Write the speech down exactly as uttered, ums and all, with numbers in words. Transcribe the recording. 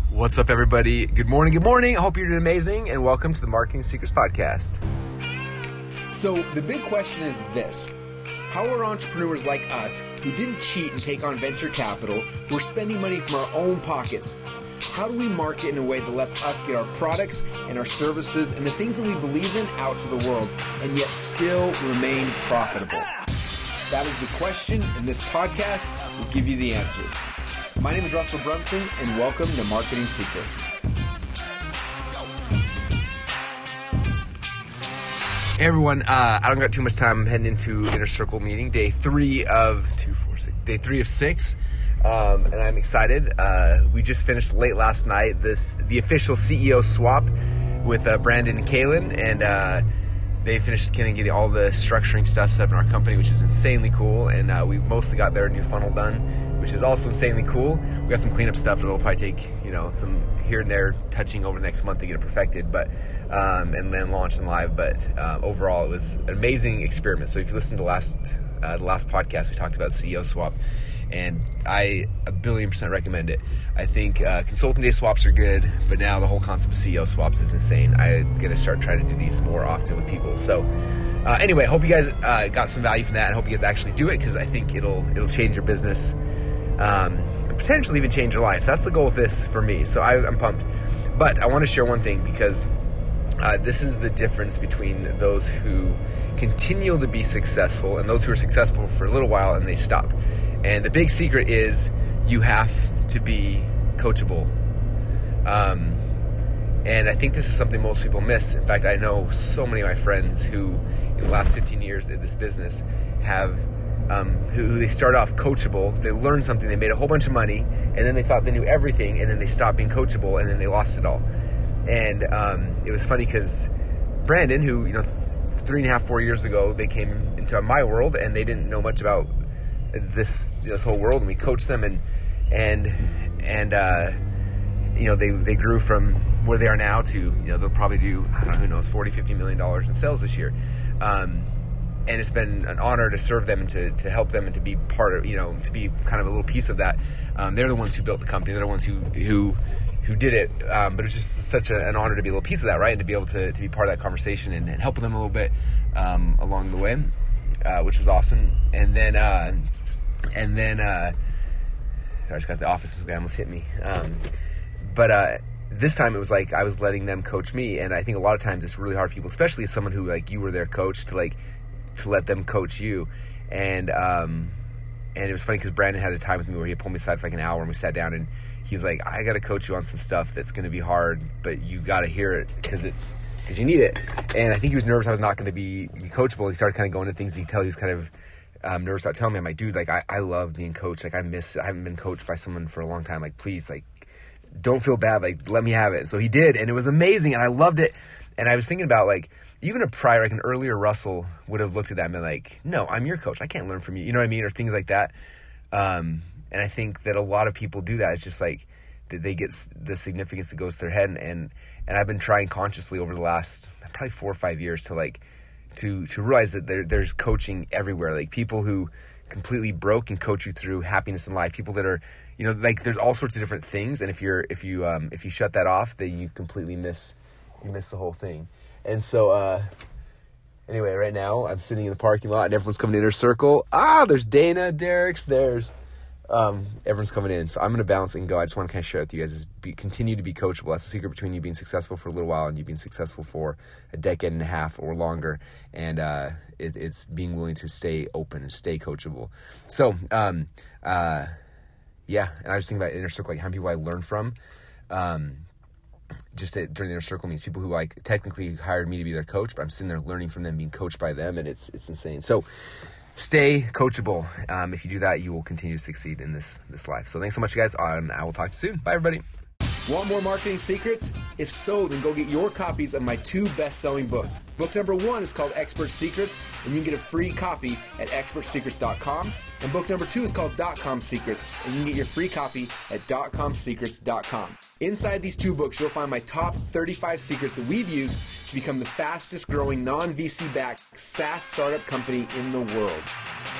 What's up, everybody? Good morning, good morning. I hope you're doing amazing, and welcome to the Marketing Secrets Podcast. So the big question is this. How are entrepreneurs like us, who didn't cheat and take on venture capital, who are spending money from our own pockets, how do we market in a way that lets us get our products and our services and the things that we believe in out to the world and yet still remain profitable? That is the question, and this podcast will give you the answers. My name is Russell Brunson, and welcome to Marketing Secrets. Hey, everyone. Uh, I don't got too much time. I'm heading into Inner Circle meeting, day three of two, four, six, day three of six, um, and I'm excited. Uh, we just finished late last night this the official C E O swap with uh, Brandon and Kaylin, and uh, they finished kind of getting all the structuring stuff set up in our company, which is insanely cool. And uh, we mostly got their new funnel done, which is also insanely cool. We got some cleanup stuff that'll probably take, you know, some here and there touching over the next month to get it perfected, but um, and then launch and live. But uh, overall, it was an amazing experiment. So if you listen to last uh, the last podcast, we talked about C E O swap, and I a billion percent recommend it. I think uh, consultant day swaps are good, but now the whole concept of C E O swaps is insane. I'm gonna start trying to do these more often with people. So uh, anyway, hope you guys uh, got some value from that, and hope you guys actually do it, because I think it'll it'll change your business. Um, and potentially even change your life. That's the goal with this for me. So I, I'm pumped. But I want to share one thing, because uh, this is the difference between those who continue to be successful and those who are successful for a little while and they stop. And the big secret is you have to be coachable. Um, and I think this is something most people miss. In fact, I know so many of my friends who in the last fifteen years in this business have Um, who, who they start off coachable, they learned something, they made a whole bunch of money, and then they thought they knew everything, and then they stopped being coachable, and then they lost it all. And um, it was funny because Brandon, who, you know, th- three and a half, four years ago, they came into my world, and they didn't know much about this this whole world, and we coached them, and and and uh, you know, they they grew from where they are now to, you know, they'll probably do, I don't know, who knows, forty, fifty million dollars in sales this year. Um, And it's been an honor to serve them and to, to help them and to be part of, you know, to be kind of a little piece of that. Um, they're the ones who built the company. They're the ones who who who did it. Um, but it's just such a, an honor to be a little piece of that, right? And to be able to, to be part of that conversation and, and helping them a little bit um, along the way, uh, which was awesome. And then, uh, and then, uh, I just got the office. This guy almost hit me. Um, but uh, this time it was like I was letting them coach me. And I think a lot of times it's really hard for people, especially as someone who, like, you were their coach, to like, to let them coach you. And um, and it was funny because Brandon had a time with me where he pulled me aside for like an hour and we sat down, and he was like, I got to coach you on some stuff that's going to be hard, but you got to hear it because it's because you need it. And I think he was nervous I was not going to be, be coachable. He started kind of going into things, but you could tell he was kind of um, nervous about telling me. I'm like, dude, like I, I love being coached. Like I miss it. I haven't been coached by someone for a long time. Like, please, like, don't feel bad. Like, let me have it. And so he did, and it was amazing, and I loved it. And I was thinking about, like, even a prior, like an earlier Russell would have looked at that and been like, no, I'm your coach. I can't learn from you. You know what I mean? Or things like that. Um, and I think that a lot of people do that. It's just like that they get the significance that goes to their head. And, and, and I've been trying consciously over the last probably four or five years to like, to, to realize that there, there's coaching everywhere. Like people who completely broke can coach you through happiness in life. People that are, you know, like there's all sorts of different things. And if you're, if you, um, if you shut that off, then you completely miss, you miss the whole thing. And so, uh, anyway, right now I'm sitting in the parking lot and everyone's coming in Inner Circle. Ah, there's Dana, Derek's, there's, um, everyone's coming in. So I'm going to bounce and go. I just want to kind of share with you guys is be, continue to be coachable. That's the secret between you being successful for a little while and you being successful for a decade and a half or longer. And, uh, it, it's being willing to stay open and stay coachable. So, um, uh, yeah. And I was thinking about Inner Circle, like how many people I learned from, um, just at, during the Inner Circle means people who like technically hired me to be their coach, but I'm sitting there learning from them, being coached by them, and it's it's insane. So stay coachable. Um, if you do that, you will continue to succeed in this this life. So thanks so much, guys, and I will talk to you soon. Bye, everybody. Want more marketing secrets? If so, then go get your copies of my two best-selling books. Book number one is called Expert Secrets, and you can get a free copy at expert secrets dot com. And book number two is called Dot-Com Secrets, and you can get your free copy at dot com secrets dot com. Inside these two books, you'll find my top thirty-five secrets that we've used to become the fastest growing non-V C-backed SaaS startup company in the world.